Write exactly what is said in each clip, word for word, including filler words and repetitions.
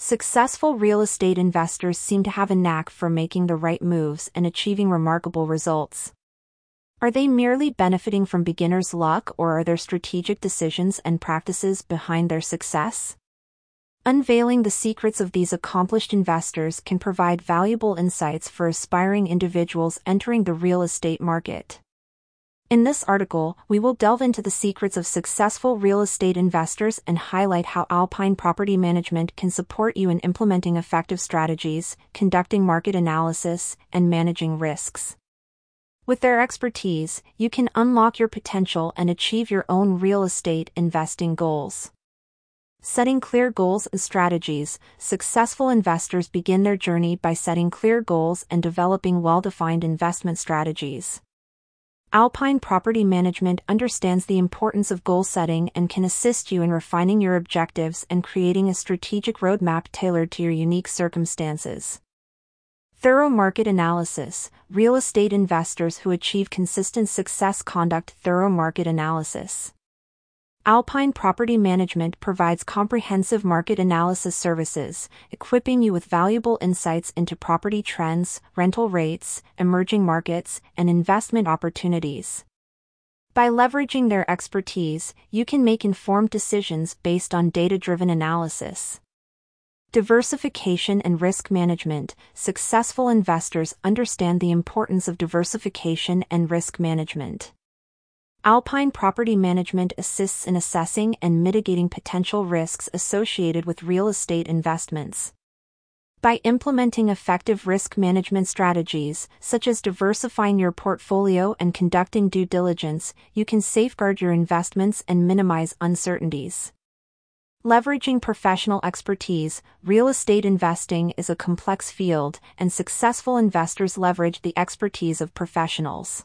Successful real estate investors seem to have a knack for making the right moves and achieving remarkable results. Are they merely benefiting from beginner's luck, or are there strategic decisions and practices behind their success? Unveiling the secrets of these accomplished investors can provide valuable insights for aspiring individuals entering the real estate market. In this article, we will delve into the secrets of successful real estate investors and highlight how Alpine Property Management can support you in implementing effective strategies, conducting market analysis, and managing risks. With their expertise, you can unlock your potential and achieve your own real estate investing goals. Setting clear goals and strategies. Successful investors begin their journey by setting clear goals and developing well-defined investment strategies. Alpine Property Management understands the importance of goal setting and can assist you in refining your objectives and creating a strategic roadmap tailored to your unique circumstances. Thorough market analysis. Real estate investors who achieve consistent success conduct thorough market analysis. Alpine Property Management provides comprehensive market analysis services, equipping you with valuable insights into property trends, rental rates, emerging markets, and investment opportunities. By leveraging their expertise, you can make informed decisions based on data-driven analysis. Diversification and risk management. Successful investors understand the importance of diversification and risk management. Alpine Property Management assists in assessing and mitigating potential risks associated with real estate investments. By implementing effective risk management strategies, such as diversifying your portfolio and conducting due diligence, you can safeguard your investments and minimize uncertainties. Leveraging professional expertise. Real estate investing is a complex field, and successful investors leverage the expertise of professionals.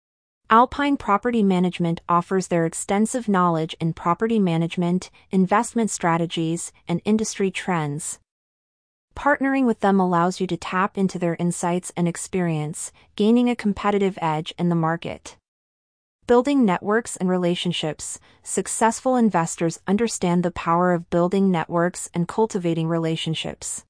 Alpine Property Management offers their extensive knowledge in property management, investment strategies, and industry trends. Partnering with them allows you to tap into their insights and experience, gaining a competitive edge in the market. Building networks and relationships. Successful investors understand the power of building networks and cultivating relationships.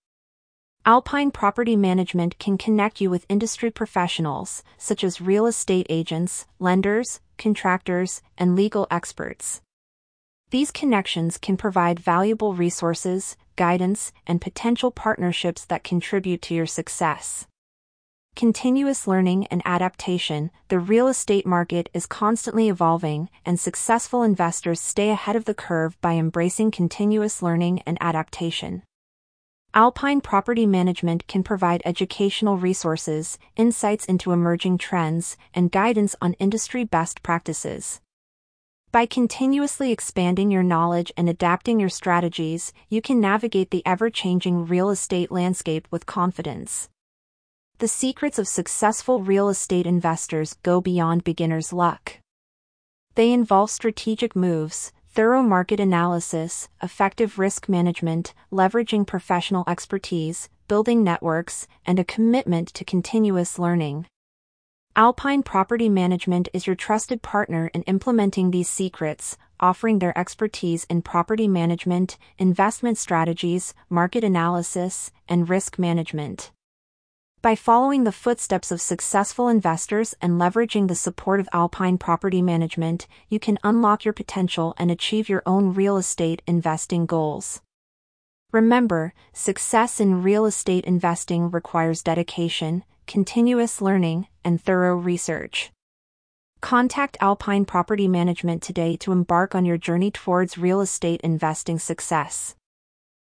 Alpine Property Management can connect you with industry professionals, such as real estate agents, lenders, contractors, and legal experts. These connections can provide valuable resources, guidance, and potential partnerships that contribute to your success. Continuous learning and adaptation. The real estate market is constantly evolving, and successful investors stay ahead of the curve by embracing continuous learning and adaptation. Alpine Property Management can provide educational resources, insights into emerging trends, and guidance on industry best practices. By continuously expanding your knowledge and adapting your strategies, you can navigate the ever-changing real estate landscape with confidence. The secrets of successful real estate investors go beyond beginner's luck. They involve strategic moves, thorough market analysis, effective risk management, leveraging professional expertise, building networks, and a commitment to continuous learning. Alpine Property Management is your trusted partner in implementing these secrets, offering their expertise in property management, investment strategies, market analysis, and risk management. By following the footsteps of successful investors and leveraging the support of Alpine Property Management, you can unlock your potential and achieve your own real estate investing goals. Remember, success in real estate investing requires dedication, continuous learning, and thorough research. Contact Alpine Property Management today to embark on your journey towards real estate investing success.